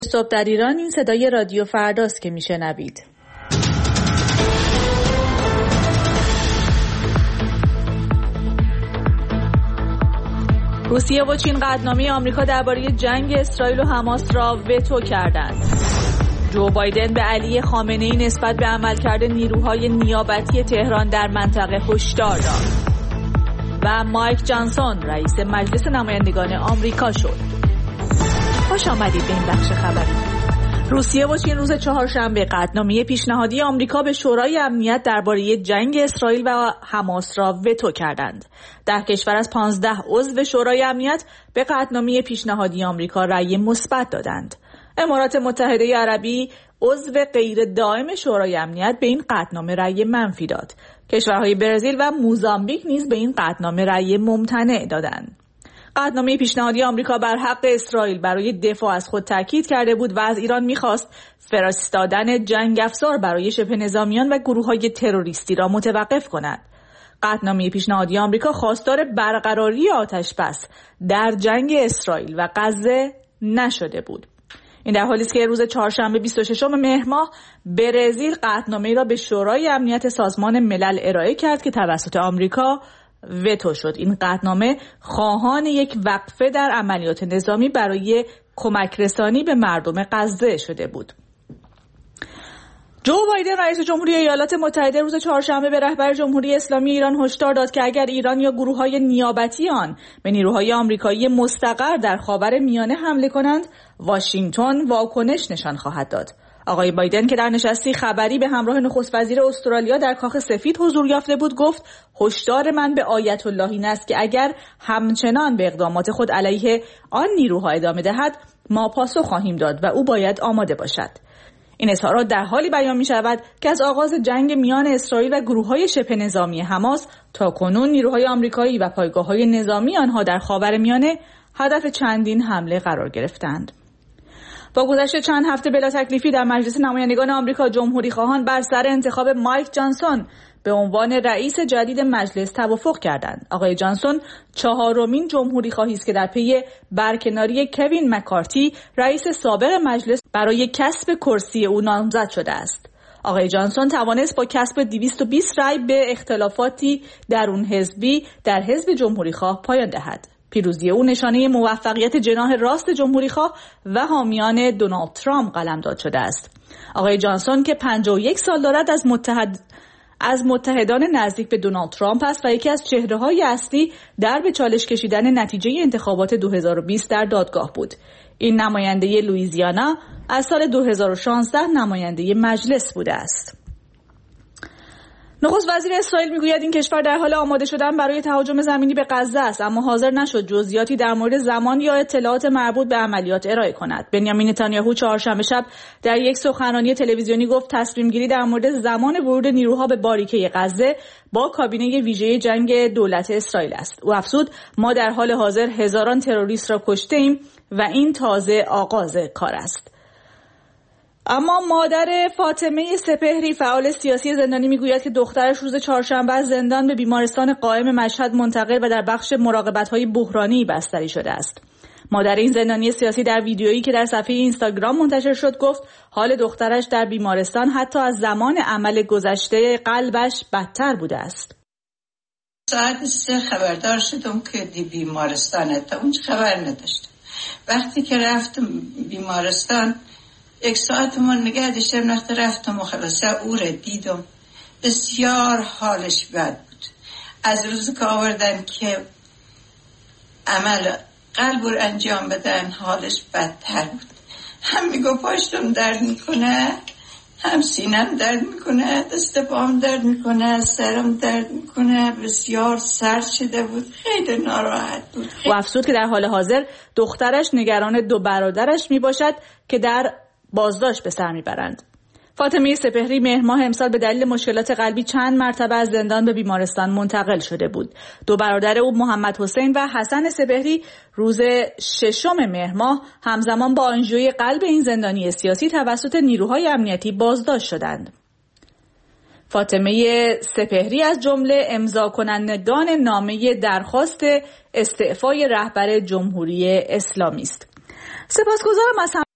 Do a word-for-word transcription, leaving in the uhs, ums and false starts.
صبح در ایران. این صدای رادیو فرداست که میشنوید. روسیه و چین قطعنامه آمریکا درباره جنگ اسرائیل و حماس را وتو کردند. جو بایدن به علی خامنه‌ای نسبت به عملکرد نیروهای نیابتی تهران در منطقه هشدار داد. و مایک جانسون رئیس مجلس نمایندگان آمریکا شد. خوش آمدید به این بخش خبری. روسیه و چین روز چهارشنبه قطعنامه پیشنهادی آمریکا به شورای امنیت درباره جنگ اسرائیل و حماس را وتو کردند. ده کشور از پانزده عضو شورای امنیت به قطعنامه پیشنهادی آمریکا رأی مثبت دادند. امارات متحده عربی عضو غیر دائم شورای امنیت به این قطعنامه رأی منفی داد. کشورهای برزیل و موزامبیک نیز به این قطعنامه رأی ممتنع دادند. قطعنامه پیشنهادی آمریکا بر حق اسرائیل برای دفاع از خود تاکید کرده بود و از ایران می‌خواست فرستادن جنگ افزار برای شبه نظامیان و گروه‌های تروریستی را متوقف کند. قطعنامه پیشنهادی آمریکا خواستار برقراری آتش‌بس در جنگ اسرائیل و غزه نشده بود. این در حالی است که روز چهارشنبه بیست و ششم مهر ماه برزیل قطعنامه‌ای را به شورای امنیت سازمان ملل ارائه کرد که توسط آمریکا وتو شد. این قطعنامه خواهان یک وقفه در عملیات نظامی برای کمک رسانی به مردم غزه شده بود. جو بایدن رئیس جمهوری ایالات متحده روز چهارشنبه به رهبر جمهوری اسلامی ایران هشدار داد که اگر ایران یا گروه‌های نیابتی آن به نیروهای آمریکایی مستقر در خاورمیانه حمله کنند، واشنگتن واکنش نشان خواهد داد. آقای بایدن که در نشستی خبری به همراه نخست وزیر استرالیا در کاخ سفید حضور یافته بود گفت هشدار من به آیت الله این است که اگر همچنان به اقدامات خود علیه آن نیروها ادامه دهد ما پاسخ خواهیم داد و او باید آماده باشد. این اظهارات در حالی بیان می شود که از آغاز جنگ میان اسرائیل و گروه‌های شبه نظامی حماس تا کنون نیروهای آمریکایی و پایگاه‌های نظامی آنها در خاورمیانه هدف چندین حمله قرار گرفتند. با گذشت چند هفته بلا تکلیفی در مجلس نمایندگان آمریکا، جمهوری خواهان بر سر انتخاب مایک جانسون به عنوان رئیس جدید مجلس توافق کردند. آقای جانسون چهارمین جمهوری خواهی است که در پی برکناری کوین مکارتی رئیس سابق مجلس برای کسب کرسی او نامزد شده است. آقای جانسون توانست با کسب دویست و بیست رأی به اختلافاتی درون حزبی در حزب جمهوری خواه پایان دهد. پیروزی او نشانه موفقیت جناح راست جمهوری خواه و حامیان دونالد ترامپ قلمداد شده است. آقای جانسون که پنجاه و یک سال دارد از متحد از متحدان نزدیک به دونالد ترامپ است و یکی از چهره‌های اصلی در به چالش کشیدن نتیجه انتخابات دو هزار و بیست در دادگاه بود. این نماینده لوئیزیانا از سال دو هزار و شانزده نماینده مجلس بوده است. نخست وزیر اسرائیل میگوید این کشور در حال آماده شدن برای تهاجم زمینی به غزه است، اما حاضر نشد جزئیاتی در مورد زمان یا اطلاعات مربوط به عملیات ارائه کند. بنیامین نتانیاهو چهارشنبه شب در یک سخنرانی تلویزیونی گفت تصمیم گیری در مورد زمان ورود نیروها به باریکه غزه با کابینه ویژه جنگ دولت اسرائیل است. او افزود ما در حال حاضر هزاران تروریست را کشته ایم و این تازه آغاز کار است. اما مادر فاطمه سپهری فعال سیاسی زندانی میگوید که دخترش روز چهارشنبه از زندان به بیمارستان قائم مشهد منتقل و در بخش مراقبت‌های بحرانی بستری شده است. مادر این زندانی سیاسی در ویدیویی که در صفحه اینستاگرام منتشر شد گفت حال دخترش در بیمارستان حتی از زمان عمل گذشته قلبش بدتر بوده است. ساعت سه خبردار شدم که دی بیمارستانه، تا اونج خبر نداشتم. وقتی که رفتم بیمارستان یک ساعت من نگه داشتم، وقتی رفتم و خلاصه او را دیدم بسیار حالش بد بود. از روز که آوردن که عمل قلب رو انجام بدن حالش بدتر بود. هم میگو پاشتم درد میکنه، هم سینم درد میکنه، دست پام درد میکنه، سرم درد میکنه، بسیار سرد شده بود، خیلی ناراحت بود. و افزود که در حال حاضر دخترش نگران دو برادرش میباشد که در بازداشت به سر میبرند. فاطمه سپهری مهر ماه امسال به دلیل مشکلات قلبی چند مرتبه از زندان به بیمارستان منتقل شده بود. دو برادر او محمد حسین و حسن سپهری روز ششم مهر ماه همزمان با آنژیوی قلب این زندانی سیاسی توسط نیروهای امنیتی بازداشت شدند. فاطمه سپهری از جمله امضا کنندگان نامه درخواست استعفای رهبر جمهوری اسلامی است. سپاسگزارم از